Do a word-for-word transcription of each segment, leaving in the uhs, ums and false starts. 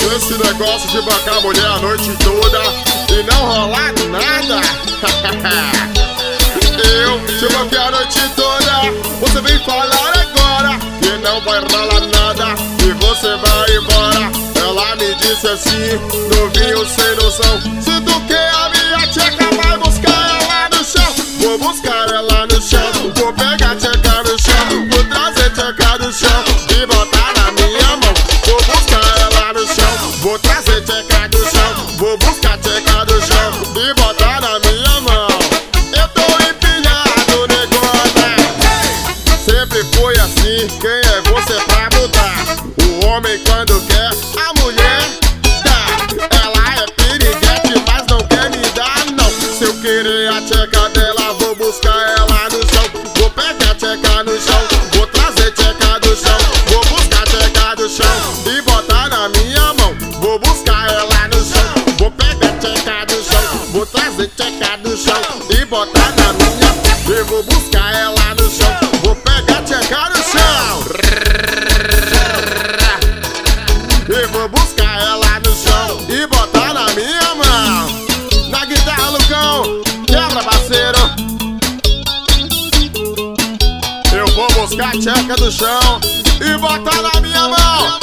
Esse negócio de bancar a mulher a noite toda e não rolar nada. Eu te banquei a noite toda, você vem falar agora que não vai rolar nada e você vai embora. Ela me disse assim, novinho sem noção, se tu quer a minha tcheca, vai buscar ela no chão. Vou buscar ela no chão, vou pegar a tcheca no chão, vou trazer tcheca do chão e botar na minha mão. Vou buscar ela no chão, vou trazer tcheca do chão, vou buscar tcheca do chão e botar na minha mão. Eu tô empilhado, negona. Sempre foi assim, quem é você pra mudar? O homem quando quer, a mulher dá. Ela é piriguete, mas não quer me dar não. Se eu querer a tcheca dela, vou buscar ela no chão. Vou pegar a tcheca no chão, vou trazer tcheca do chão, vou buscar tcheca do chão e botar na minha mão. Vou buscar ela no chão, vou pegar tcheca do chão, vou trazer tcheca do chão e botar na minha mão. Eu vou buscar ela no chão, vou pegar tcheca no chão. Eu vou buscar ela no chão e botar na minha mão. Na guitarra, Lucão, quebra, parceiro. Eu vou buscar a tcheca do chão e botar na minha mão.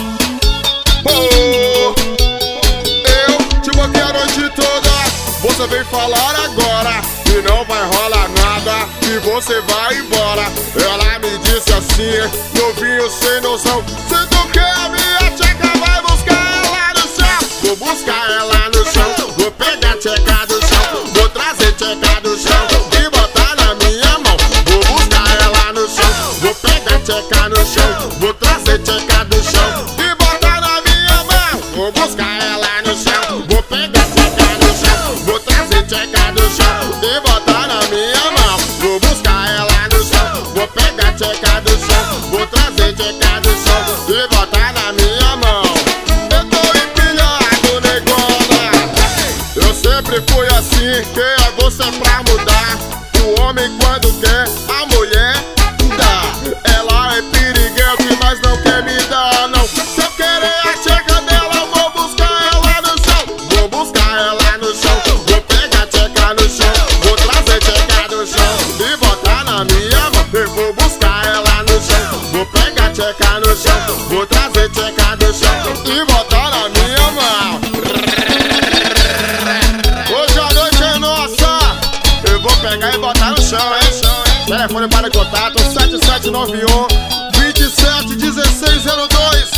Oh, eu te banquei a noite toda, você vem falar agora que não vai rolar nada e você vai embora. Ela me disse assim, novinho sem noção, se tu quer a minha tcheca, vai buscar ela no chão. Vou buscar ela no chão, vou pegar a tcheca do chão, vou trazer tcheca do chão e botar na minha mão. Vou buscar ela no chão, vou pegar a tcheca no chão, vou trazer tcheca do chão e botar na minha mão. Vou buscar ela no chão, vou pegar a tcheca no chão, vou trazer tcheca do chão e botar na minha mão. Vou buscar ela no chão, vou pegar a tcheca do chão, vou trazer tcheca do chão e botar na minha mão. Eu tô empilhado, negona. Eu sempre fui assim, quem é você pra mudar? O homem quando quer, a mulher dá. Ela é piriguete, mas não quer me dar não. Se eu querer a tcheca dela, vou buscar ela no chão. Vou buscar ela no chão, vou pegar a tcheca no chão, vou trazer tcheca do chão e botar na minha mão. Eu vou buscar ela no chão, vou pegar a tcheca no chão, vou trazer tcheca do chão e botar na minha mão. Hoje a noite é nossa, eu vou pegar e botar no chão, hein? Telefone para contato sete sete nove um, dois sete um seis zero dois.